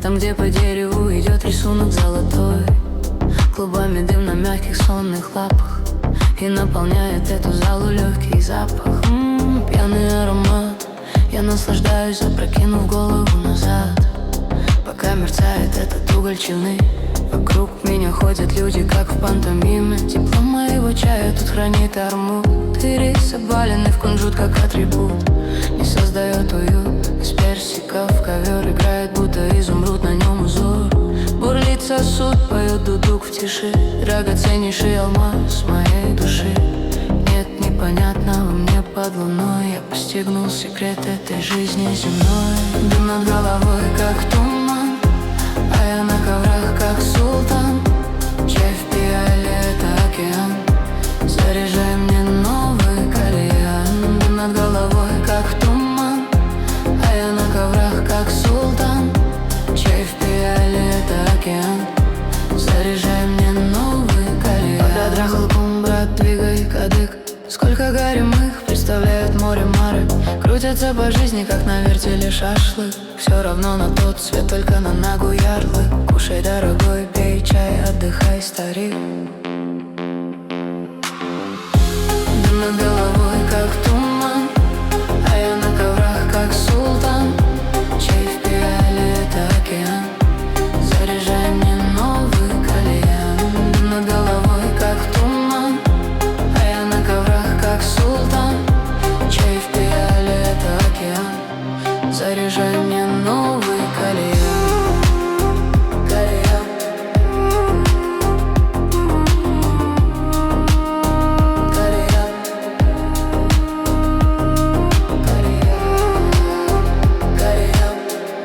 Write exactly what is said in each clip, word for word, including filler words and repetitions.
Там, где по дереву идет рисунок золотой, клубами дым на мягких сонных лапах, и наполняет эту залу легкий запах. М-м, пьяный аромат. Я наслаждаюсь, запрокинув голову назад, пока мерцает этот уголь челны. Вокруг меня ходят люди, как в пантомиме. Тепло моего чая тут хранит армут, и рис, обваленный в кунжут, как атрибут, не создает уют. Из персиков ковер играет, будто изумруд, на нем узор. Бурлит сосуд, поет дудук в тиши, драгоценнейший алмаз моей души. Нет непонятного мне под луной, я постигнул секрет этой жизни земной. Дым над головой, как туман, а я на коврах, как султан. Чай в пиале — это океан, заряжай мне новый кальян. Дым над головой, как туман, а я на коврах, как султан. Чай в пиале — это океан, заряжай мне новый кальян. По бедрах лукум, брат, двигай кадык. Сколько горемых представляют море мары, крутятся по жизни, как на вертеле шашлык. Все равно на тот свет, только на ногу ярлык. Кушай, дорогой, пей чай, отдыхай, старик. Дым над головой, как туман, а я на коврах, как султан. Чай в пиале — это океан, заряжай мне новый кальян. Дым над головой, как туман, а я на коврах, как султан. Чай в пиале — это океан, заряжай мне новый кальян. Кальян. Кальян. Кальян. Кальян.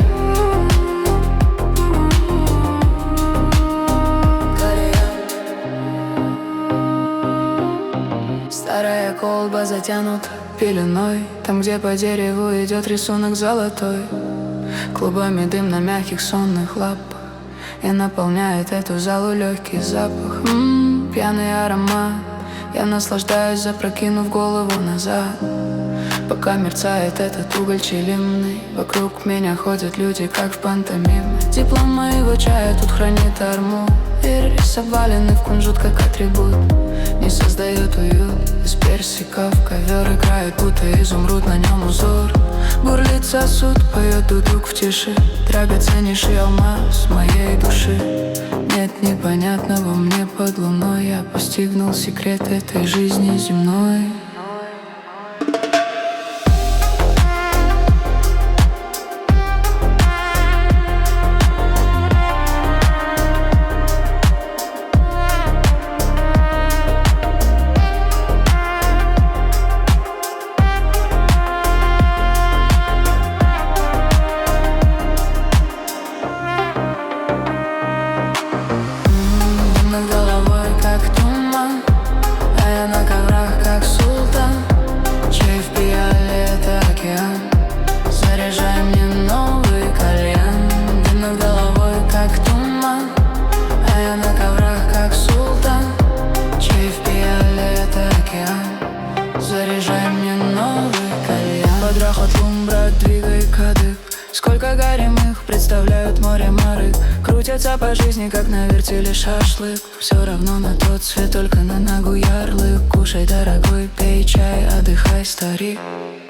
Кальян. Старая колба затянута пеленой, там, где по дереву идет рисунок золотой, клубами дым на мягких сонных лапах, и наполняет эту залу легкий запах. М-м, пьяный аромат. Я наслаждаюсь, запрокинув голову назад, пока мерцает этот уголь челимный. Вокруг меня ходят люди, как в пантомиме. Тепло моего чая тут хранит армут, и рис, обваленный в кунжут, как атрибут, не создает уют. Из персиков ковер играет, будто изумруд, на нем узор. Бурлит сосуд, поет дудук в тиши, драгоценнейший алмаз моей души. Нет непонятного мне под луной, я постигнул секрет этой жизни земной. Над головой, как туман, а я на коврах, как султан. Чай в пиале — это океан, заряжай мне новый кальян. Дым над головой, как туман, а я на коврах, как султан. Чай в пиале — это океан, заряжай мне новый кальян. Подрах от лун, брат, двигай кадык. Сколько горемых представляют море мары, крутятся по жизни, как на вертеле шашлык. Все равно на тот свет, только на ногу ярлык. Кушай, дорогой, пей чай, отдыхай, старик.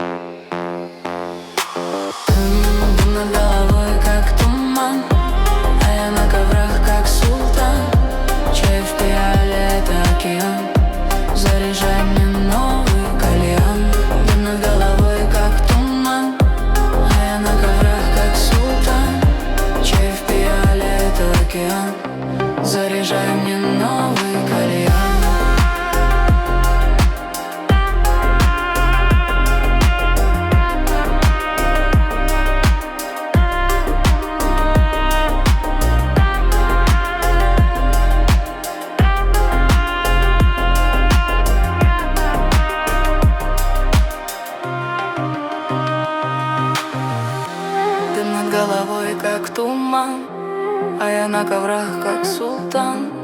Дым над головой, как туман, а я на коврах, как султан. Чай в пиале — это океан, заряжай мне новый кальян. Дым над головой, как туман, а я на коврах, как султан. Чай в пиале — это океан, заряжай мне новый кальян. Дым над головой, как туман, а я на коврах, как султан.